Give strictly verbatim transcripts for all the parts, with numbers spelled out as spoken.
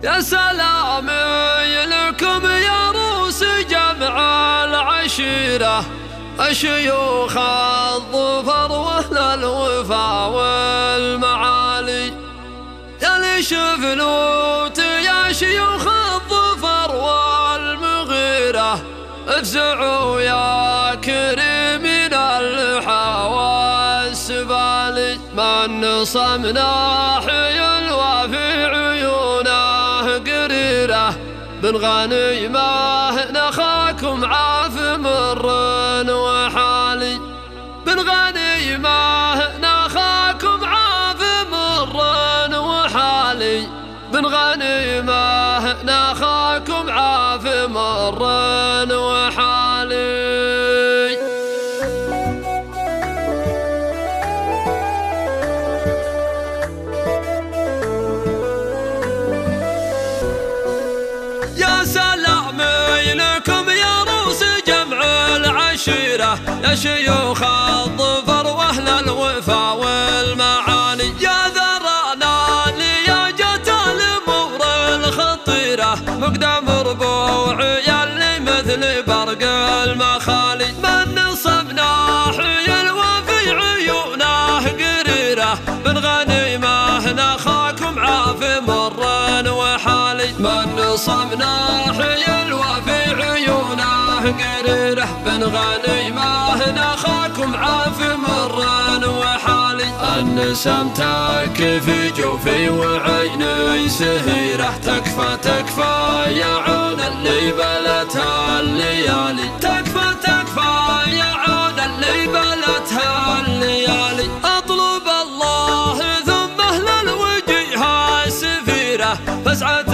يا سلام لكم يا روس جمع العشيرة، الشيوخ الظفر واهل الوفا والمعالي. يا لي شفلوت يا شيوخ الظفر والمغيرة، افزعوا يا كريمين الحواس بالي. من صمنا حيلوى في عيونه قريرة، بن غنيمه نخاكم عاف مر وحالي. بن غنيمه نخاكم عاف مر وحالي. بن غنيمه نخاكم عاف مر وحالي. يا سلام لكم يا روس جمع العشيرة، يا شيوخ الظفر واهل الوفا والمعاني. يا ذرانا لياجة الامور الخطيرة، مقدم ربوع يلي مثل برق المخالي. من صبنا حيلوى في عيونه قريرة، بن غنيمه نخاكم عاف مر وحالي. من صبنا حيلوى في عيونه قريرة، بن غنيمه نخاكم عاف مر وحالي. النسم تكفي في جوفي وعيني سهيرة، تكفى تكفى يا عون اللي بلتها الليالي. تكفى تكفى يا عون اللي بلتها الليالي. اطلب الله ثم اهل الوجيه سفيرة، فسعة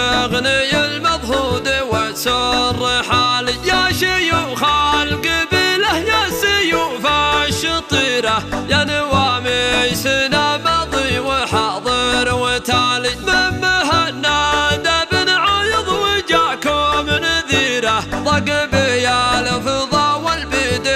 تغني المضهود وتسر حالي. يا شيوخ القبيلة يا سيوف الشطيرة، يا نوامي سنا ماضي وحاضر وتالي. من مهند بن عايض وجاكم نذيرة، ضق بيا الفضا والبيد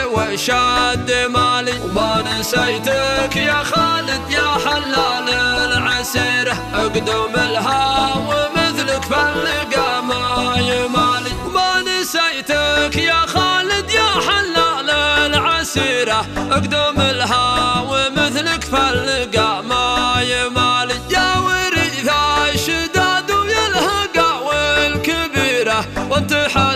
وشاد مالي. وما نسيتك يا خالد يا حلال العسيرة، اقدم الهوى مثلك فاللقى ما يمالي. وما نسيتك يا خالد يا حلال العسيرة، اقدم الهوى مثلك فاللقى ما يمالي. يا وريث الشداد ويلهقى والكبيرة، وانت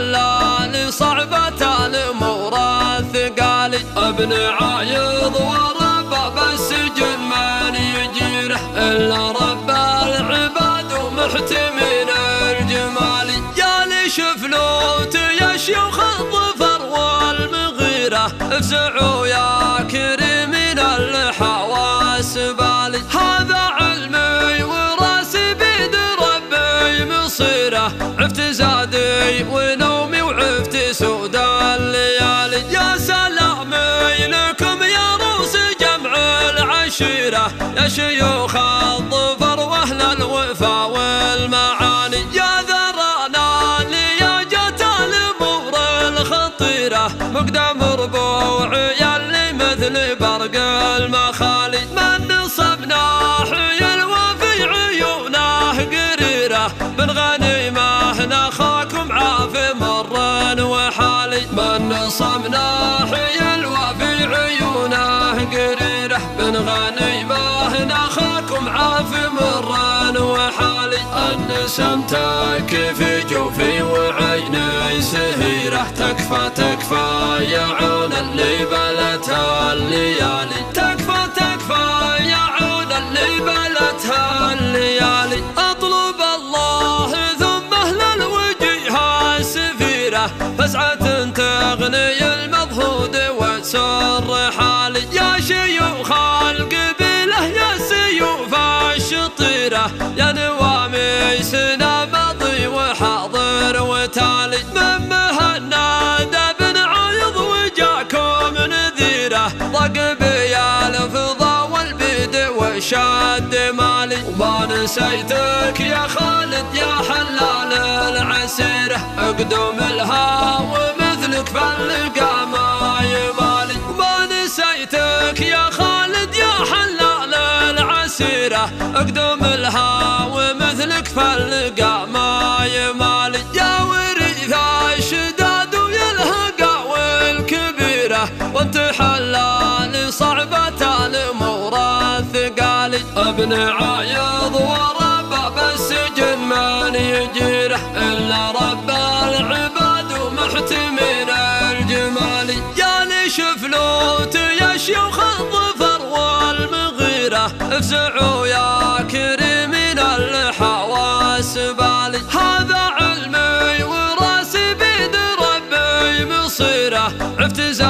حلال صعبة الامور الثقالي. ابن عايض ورباب السجن من يجيره، الا رب العباد ومحتمين الجمالي. يا لي شفلوت يا شيوخ الظفر والمغيرة، افزعوا يا كريمين الحواس بالي. هذا علمي وراسي بيد ربي مصيره، عفت زادي ونومي وعفت سود الليالي. يا سلامي لكم يا روس جمع العشيرة، يا شيوخ الظفر واهل الوفا والمعاني. يا ذرانا لياجة الامور الخطيرة، مقدم ربوع يلي مثل برق المخالي. من صبنا حيلوى في عيونه قريرة، بن غنيمه نخاكم عاف مر وحالي. من صبنا حيلوى في عيونه قريرة، بن غنيمه نخاكم عاف مر وحالي. النسم تكفي في جوفي وعيني سهيرة، تكفى تكفى يا عون اللي بلتها الليالي. تكفى تكفى يا عون اللي بلتها الليالي. اطلب الله ثم اهل الوجيه سفيرة، فسعة تغني المضهود وتسر حالي. يا شيوخ القبيلة يا سيوف الشطيرة، يا نوامي سنا ماضي وحاضر وتالي. من مهند بن عايض وجاكم نذيرة، ضق بيا الفضا والبيد وشاد مالي. وما نسيتك يا خالد يا حلال العسيرة، اقدم الهوى مثلك فاللقى ما يمالي. وما نسيتك يا خالد يا حلال العسيرة، مسيره اقدم لها ومثلك فاللقى ما يمالي يا وريث الشداد ويلهقى والكبيره وانت حلال صعبة الامور الثقالي ابن عايض ورباب السجن من يجيره الا رب العباد ومحتمين الجمالي يا ليش فلوت يا شيوخ الظفر والمغيره افزعوا يا كريمين الحواس بالي هذا علمي وراسي بيد ربي مصيره عفت